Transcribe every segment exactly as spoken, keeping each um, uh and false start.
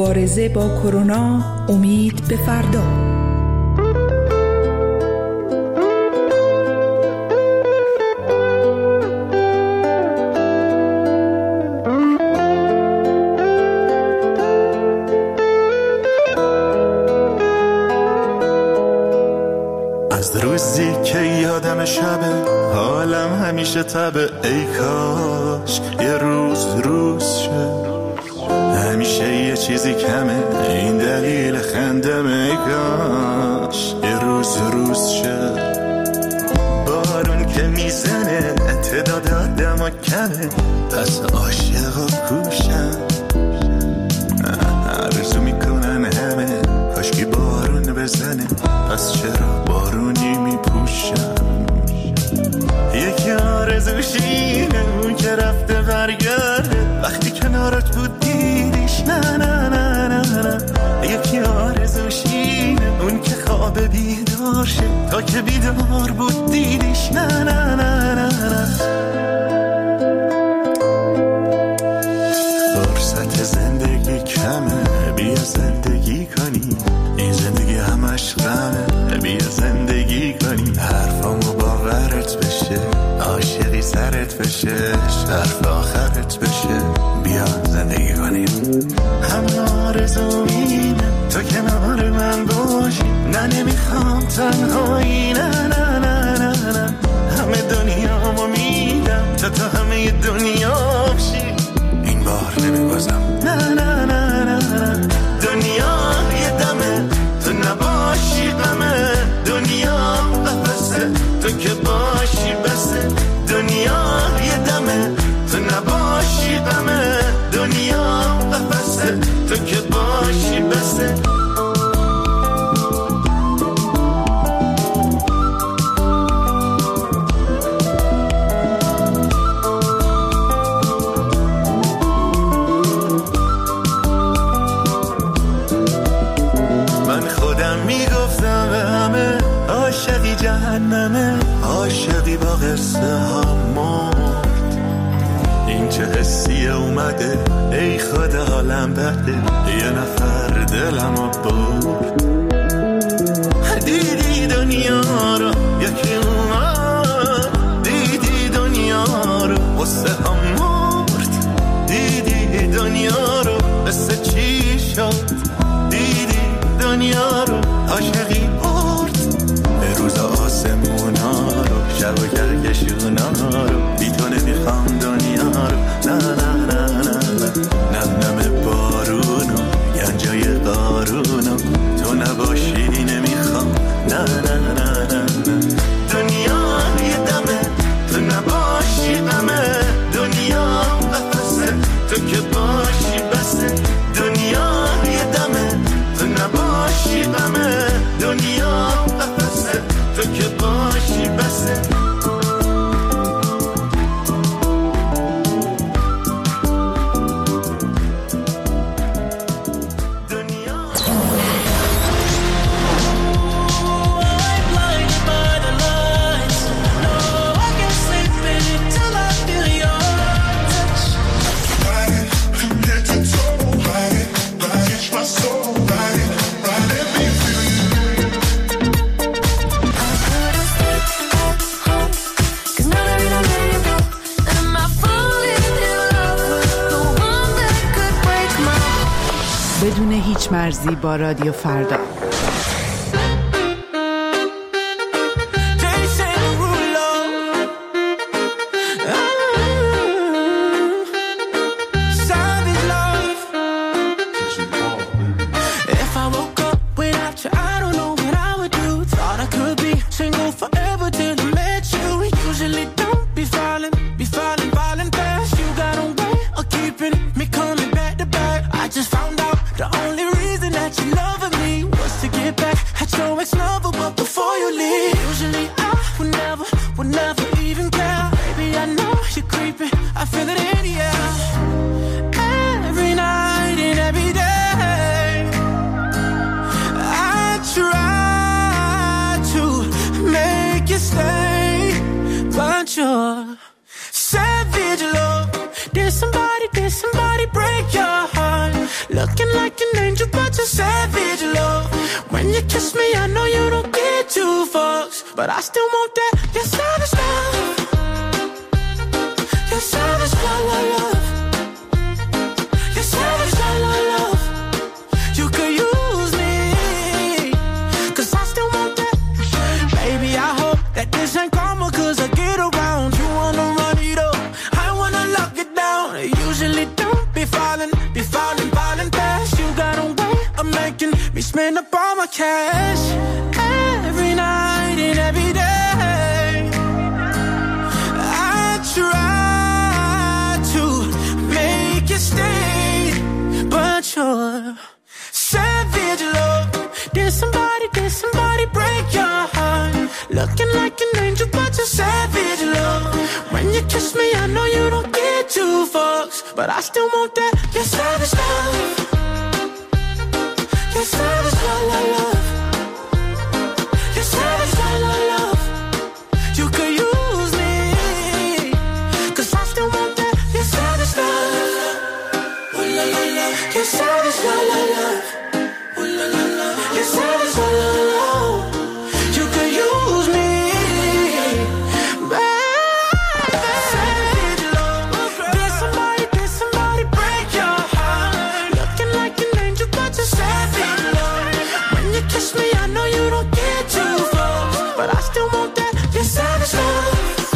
مبارزه با کرونا، امید به فردا. از روزی که یادم شبه حالم همیشه تبه، ای کاش یه روز روز شه، همیشه یه چیزی کمه این دلیل خندم، ای کاش یه روز روز شه. بارون که میزنه تعداد آدم کمه، پس عاشقا کوشن، آرزو میکنن همه کاشکی بارون بزنه، پس چرا بارونی میپوشن. یکی آرزوشینه اون که رفته برگرده، وقتی کنارت بود دیدیش نه نه نه نه نه. یکی آرزوشینه اون که خواب بیدار شه، تا که بیدار بود دیدیش نه نه نه نه نه. فرصت زندگی کمه، بیا زندگی کنی، این زندگی همش غمه، بیا زندگی کنی. حرفامو باورت بشه، عاشقی سرت بشه، حرف آخرت بشه، بیا زندگی کنیم. همه آرزومینه تو کنار من باشی، نه نمیخوام تنهایی، نه نه نه نه نه. همه دنیامو میدم تا تو همه دنیا بشی، این بار نمیبازم، نه نه نه نه نه. دنیا یه دمه تو نباشی غمه، دنیا قفسه تو که باشی بسه. دنیا یه دمه تو نباشی غمه، دنیا قفسه تو که باشی بسه. عاشقی جهنمه، عاشقی با قصه ها مرد، این چه حسیه اومده ای خدا حالم بده، یه نفر دلمو برد. دیدی دنیا رو یکی اومد، دیدی دنیا رو قصه ها مرد، دیدی دنیا رو قصه چی شد، دیدی دنیا رو عاشقی روز آسمونا رو، شب و گرگشونا رو، بی تو نمیخوام دنیا رو، نه نه نه نه نه. نم نم بارونو گنجای قارونو، تو نباشی نمیخوام، نه نه نه نه نه. دنیا یه دمه تو نباشی غمه، دنیا قفسه تو که باشی بسه. دنیا یه دمه تو نباشی غمه، دنیا قفسه تو که باشی بسه. بدون هیچ مرزی با رادیو فردا. Looking like an angel, but you're savage, love. When you kiss me, I know you don't get two fucks, but I still want that, your savage love. Your savage love, love, love. Your savage love, love, love. You could use me, cause I still want that. Baby, I hope that this ain't karma, cause I get around. You wanna run it up, I wanna lock it down. I usually don't be falling, be falling, falling fast. You got a way of making me spend up all my cash. Every night and every day I try to make you stay, but you're savage, love. Did somebody, did somebody break your heart? Looking like an angel, but you're savage, love. When you kiss me, I know you don't get two fucks, but I still want that, your savage love. Your savage love, love, love. Your savage love, love, love. You could use me, cause I still want that, your savage love. Ooh la la la. Your savage love, love, love. Ooh la la la. Your savage love, love, love. You could use me, baby. Savage love. Did somebody, did somebody break your heart? Looking like an angel, but you're savage love. When you kiss me, I know you don't get too far, but I still want that, your savage love.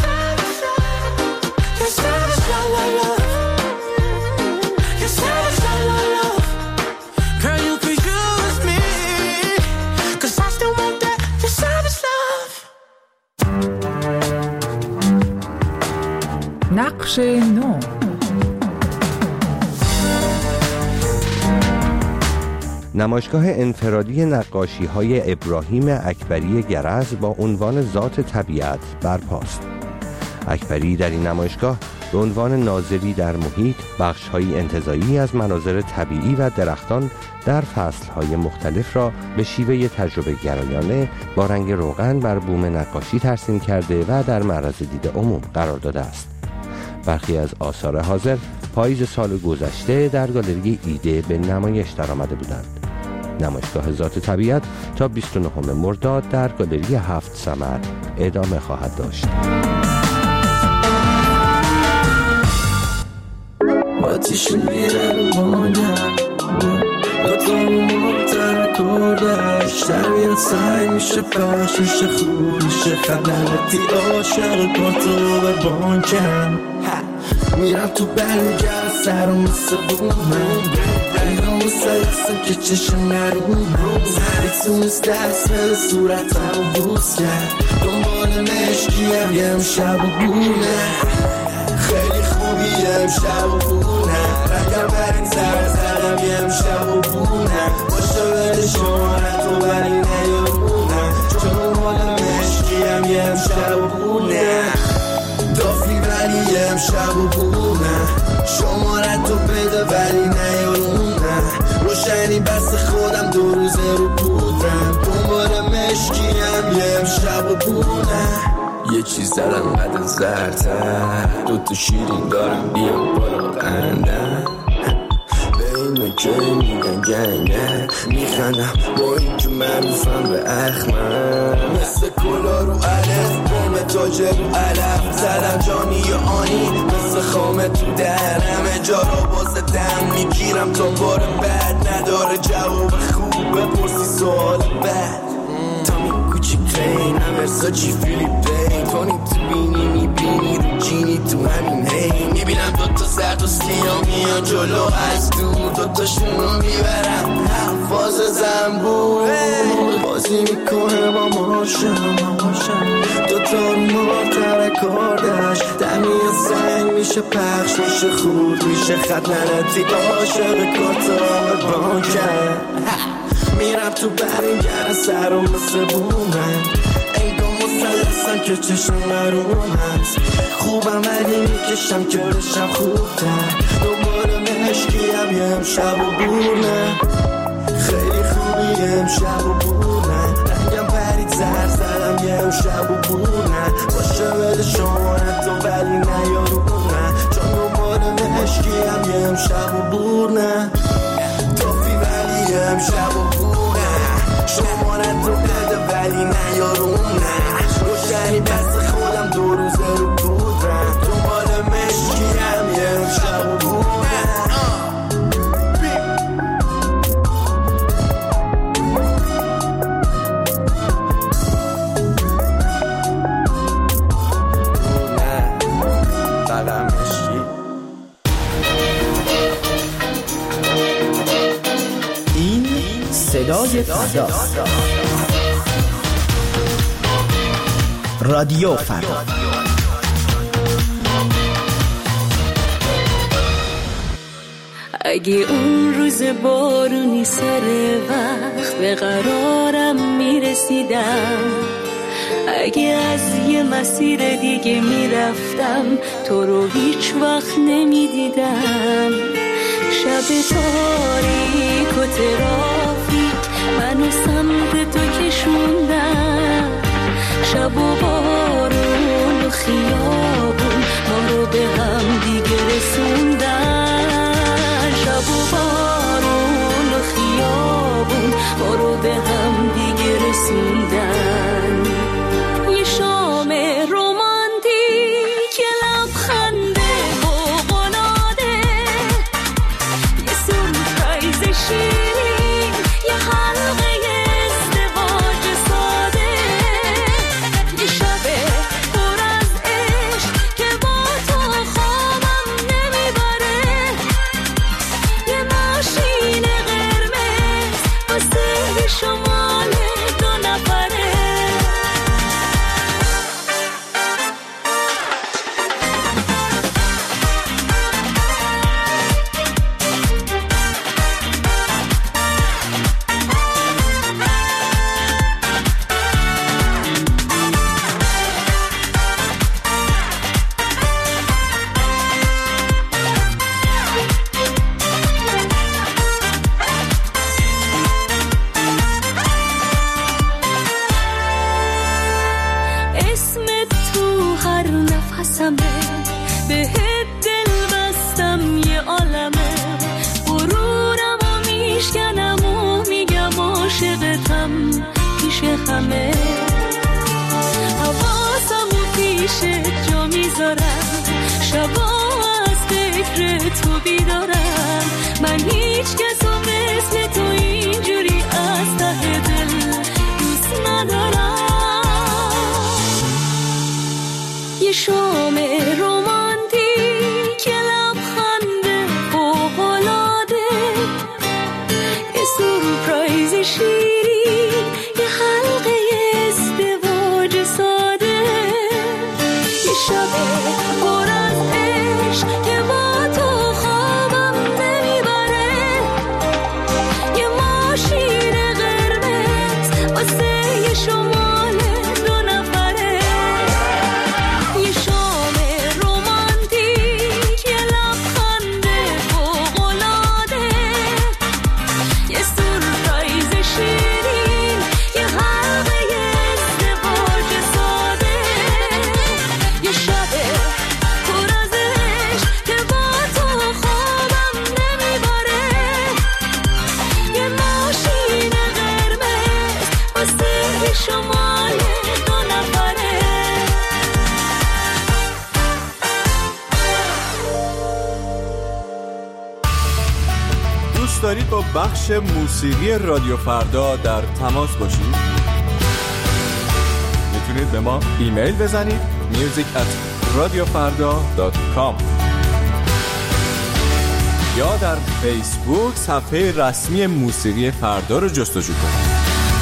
Your savage love, love, love. Your savage love, love, love. Girl, you could use me, cause I still want that, your savage love. نقش نو. نمایشگاه انفرادی نقاشی‌های ابراهیم اکبری گرز با عنوان ذات طبیعت برپاست. اکبری در این نمایشگاه به عنوان ناظری در محیط بخش‌های انتزاعی از مناظر طبیعی و درختان در فصل‌های مختلف را به شیوه تجربه گرایانه با رنگ روغن بر بوم نقاشی ترسیم کرده و در معرض دید عموم قرار داده است. برخی از آثار حاضر پاییز سال گذشته در گالری ایده به نمایش درآمده بودند. نمایشگاه ذات طبیعت تا بیست و نهم مرداد در گالری هفت ثمر ادامه خواهد داشت. آتیش میره رو مانم آتامو مبتر کردش طبیعت سعی میشه پخش میشه خوب میشه خبرتی عاشق کاتو به بانکم میرم تو برگر سرم مثل بومم ایران بسایستم که چشم نرومم سریتونست دست بده صورتم و بوز کرد دنبال مشکیم یه امشب و بونه خیلی خوبی امشب و بونه رگم بر این سر زدم یه امشب و بونه باشه بده شمارت و ولی نیارونه چون مال مشکیم یه امشب و بونه دافی ولی یه امشب و بونه شمارت و بده ولی نیارونه روشنی بس خودم دو روزه رو بودم دنبال مشکیم یه امشب و بونه یه چیز دارم قدر زرتر دوتا شیرین دارم بیام بالا قندم به این مکه میگن گنگه میخندم با این که معروفم به اخمم مثل کلا رو علف بوم تاجه رو علف زدم جانی آنی مثل خامه تو درم جا رو بازه دم میگیرم تا بار بد نداره جواب خوب بپرسی سوال بد تامی کوچی پلین امرسا چی فیلیپ پین تونی تو بینی میبینی رو جینی تو همین هی میبینم دوتا زرد و سیاه میان جلو از دور دوتاشون رو میبرم حفاظ زنبور بازی میکنه با ماشم دوتا رو مارتر کاردش دمی سنگ میشه پخش میشه خود میشه خط ننتی عاشق کارتا بانکم میرم تو برنگر سرم مثل بومم انگاه مسلسم که چشم مروم هست خوبم ولی میکشم که رشم خوبتر دنبال مشکیم یه امشب و بونه خیلی خوبی یه امشب و بونه رنگم پرید زر زدم یه امشب و بونه باشه بده شمارت و ولی نیارونه چون دنبال مشکیم یه امشب و بونه شمارت رو بده ولی نیارم نه روشنی دست خودم دو روزه رو بودم دنبال مشکیم یه رو شب و بودم صدای فردا رادیو فردا اگه اون روز بارونی سر وقت به قرارم میرسیدم اگه از یه مسیر دیگه میرفتم تو رو هیچ وقت نمیدیدم شب تاریک و ترافیک منو سمت تو کشوندن شب و بارون و خیابون ما رو به هم دیگه رسوندن شب و بارون و خیابون ما رو به هم دیگه رسوندن یه شام رومانتیک یه لبخنده فوق‌العاده یه سورپرایز شیرین یه حلقه ازدواج ساده یه شب پر از عشق که با تو خوابم نمیبره یه ماشین قرمز واسه شمال دو نفره اسمت تو هر نفسمه بهت دل بستم یه عالمه غرورم و میشکنم و میگم عاشقتم پیش همه حواسم و پیشت جا میذارم شبا از فکر تو بیدارم من هیچ کس و مثل تو اینجوری از ته دل دوست ندارم یه شام رومانتیک یه لبخنده فوق‌العاده یه سورپرایز شیرین یه حلقه ازدواج ساده یه شب پر از عشق که با تو خوابم نمیبره یه ماشین قرمز واسه یه شمال دو نفره یه شام رومانتیک یه لبخنده فوق‌العاده یه سورپرایز شیرین یه حلقه ازدواج ساده یه شب پر از عشق که با تو خوابم نمیبره یه ماشین قرمز واسه شمال دو نفره دوست دارید با بخش موسیقی رادیو فردا در تماس باشید؟ میتونید به ما ایمیل بزنید music at radiofarda dot com یا در فیسبوک صفحه رسمی موسیقی فردا رو جستجو کنید.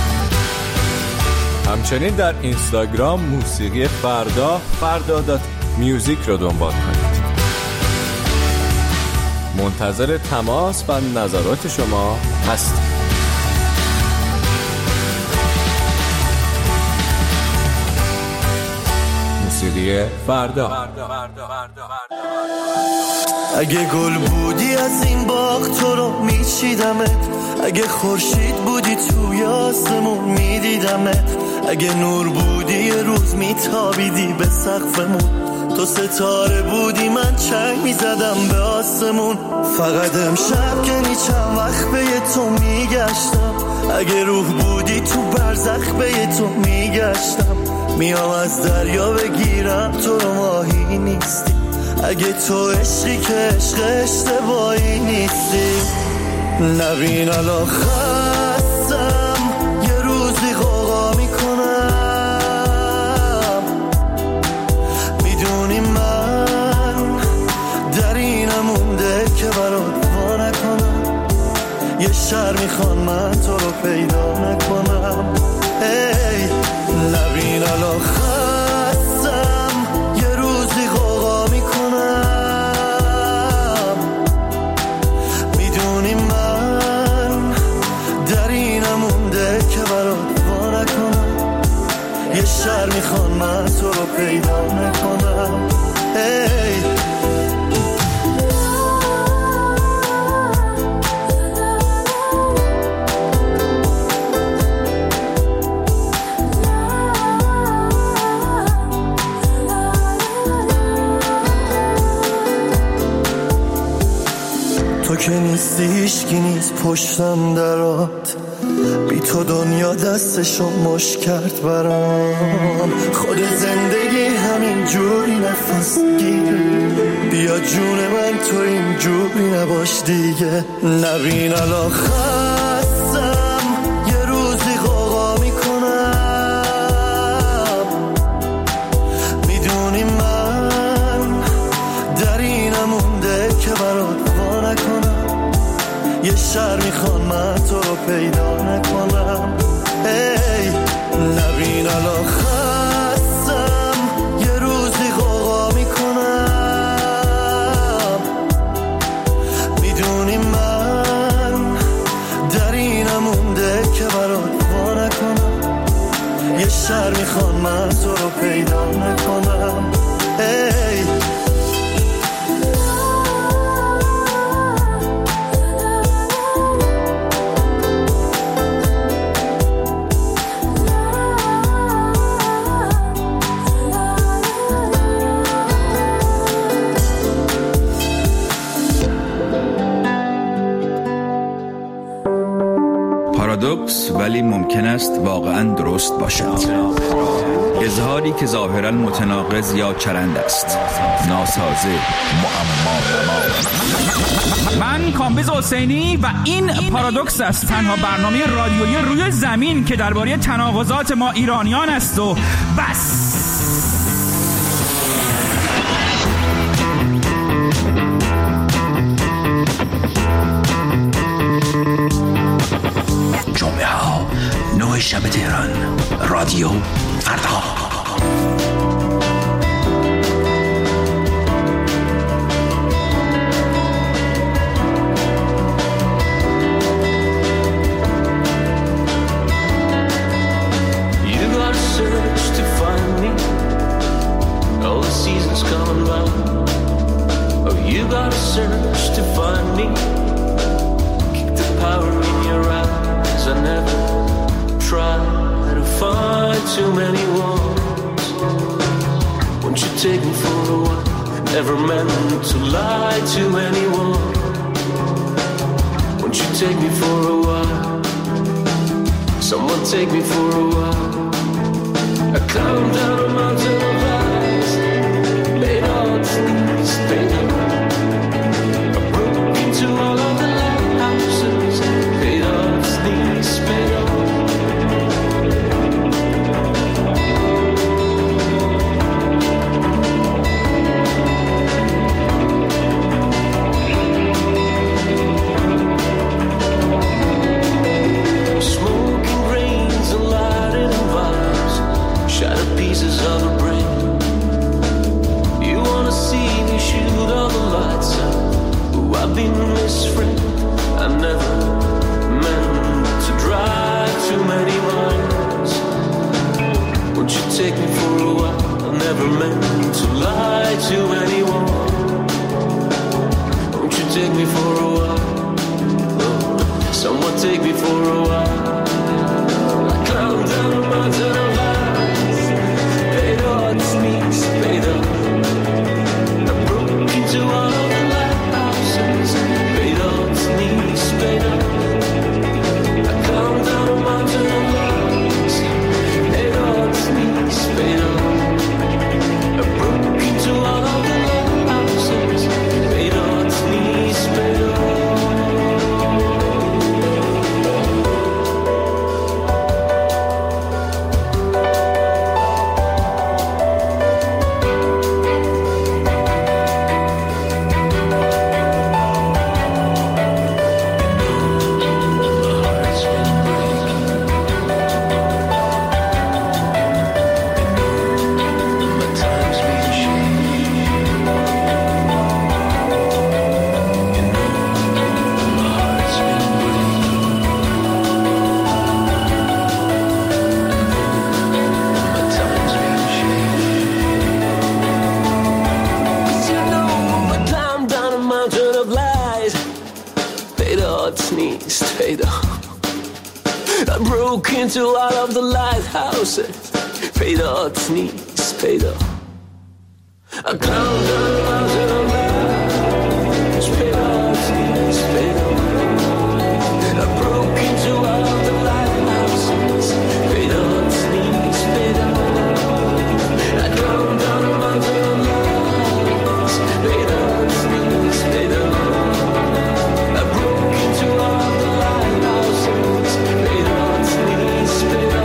همچنین در اینستاگرام موسیقی فردا فردا دات میوزیک رو دنبال کنید. منتظر تماس و نظرات شما هستیم. موسیقی فردا. اگه گل بودی از این باغ تو رو میچیدمت اگه خورشید بودی توی آسمون میدیدمت اگه نور بودی یه روز میتابیدی به سقفمون تو ستاره بودی من چنگ میزدم به آسمون. فقط امشب که چند وقت به تو میگشتم، اگه روح بودی تو برزخ به تو میگشتم. میام از دریا بگیرم تو رو ماهی نیستی، اگه تو عشقی که عشق اشتباهی نیستی. نبین الان خستم یه روزی غوغا میکنم، میدونی من در اینم مونده که برات وا نکنم. یه شهر میخوان من تو رو پیدا نکنم. ای نبین الان خستم یه روزی غوغا میکنم، میدونی من در اینم مونده که برات وا نکنم. یه شهر میخوان من تو رو پیدا نکنم. ای تو که نیستی هیچکی نیست پشتم درات، بی تو دنیا دستشو مش کرد برام. خود زندگی همین جوری نفس گیره، بیا جون من تو این جوری نباش دیگه. نبین الان خستم یه روزی غوغا میکنم، میدونی من در اینم مونده که برات نکنم. یه شهر میخوان من تو رو پیدا نکنم. ای نبین الان خستم یه روزی غوغا میکنم، میدونی من در اینم مونده که برات وا نکنم. یه شهر میخوان من تو رو پیدا نکنم. ای پارادوکس ولی ممکن است واقعا درست باشد. اظهاری که ظاهرا متناقض یا چرند است، ناسازه، معما. من کامبیز حسینی و این پارادوکس است، تنها برنامه رادیویی روی زمین که درباره تناقضات ما ایرانیان است و بس. جمعه ها نه شب تهران، رادیو فردا. Too many ones. Won't you take me for a while? Never meant to lie to anyone. Won't you take me for a while? Someone take me for a while. I climbed down a mountain of ice, laid on knees, baby. I broke into all of the lighthouses, paid off knees, paid off. Paid off, نیست پیدا. I broke into all of the lighthouses. پیدات نیست پیدا. I climbed down the mountain of lights. پیدات نیست پیدا. I broke into all of the lighthouses. پیدات نیست پیدا. I climbed down the mountain of lights. پیدات نیست پیدا. I broke into all of the lighthouses. پیدات نیست پیدا.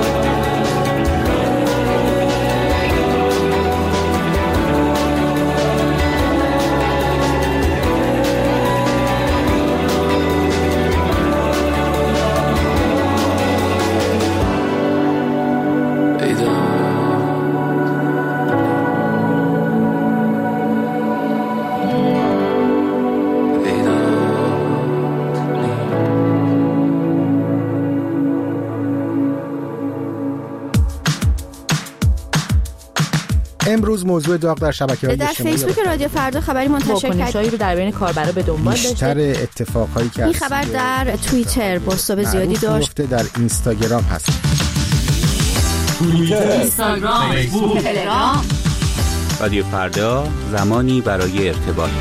امروز موضوع داغ در شبکه‌های اجتماعی در فیسبوک رادیو فردا خبری منتشر کرد. واکنش‌هایی رو در بین کاربرا به دنبال داشته. بیشتر اتفاقایی که این خبر در توییتر بازتاب زیادی داشت. در اینستاگرام هست. توییتر، اینستاگرام، فیسبوک، تلگرام. رادیو فردا، زمانی برای ارتباط.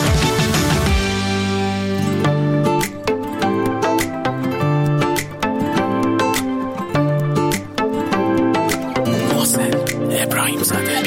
ابراهیم زاده.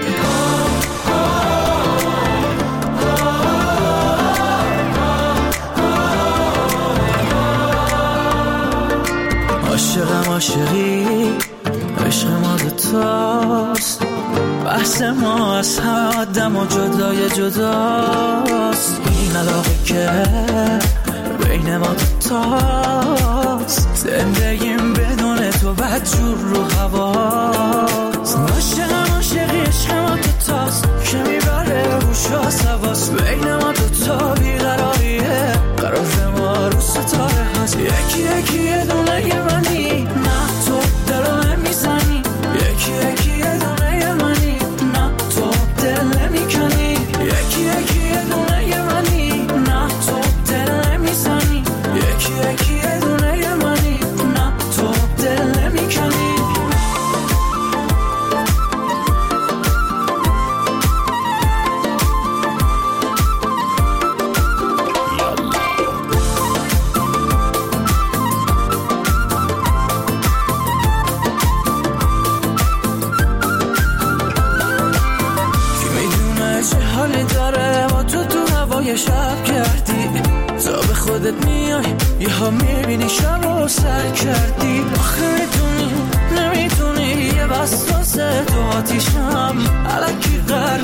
عاشقم عاشقی عشق ما دوتاست، بحث ما از همه آدم و جدای جداست. این علاقه که بین ما دوتاست، زندگیم بدون تو بدجور رو هواست. عاشقم عاشقی عشق ما دوتاست که میبره روش آسواست. بین ما دوتا بیقراریه، قرار ما رو ستاره هست. یکی یکی یه دونه یه منی، نه تو دلو نمیزنی. یکی یکی یه دونه یه منی، نه تو دل نمیکنی. یکی یکی یه دونه یه منی، نه تو دل نمیزنی. یکی یکی یه دونه یه منی، نه تو دل نمیکنی. داره با تو تو هوای شب کردی، تا به خودت میای یه ها میبینی شب رو سر کردی. آخه میتونی نمیتونی یه بستاسه تو آتیشم علکی قرار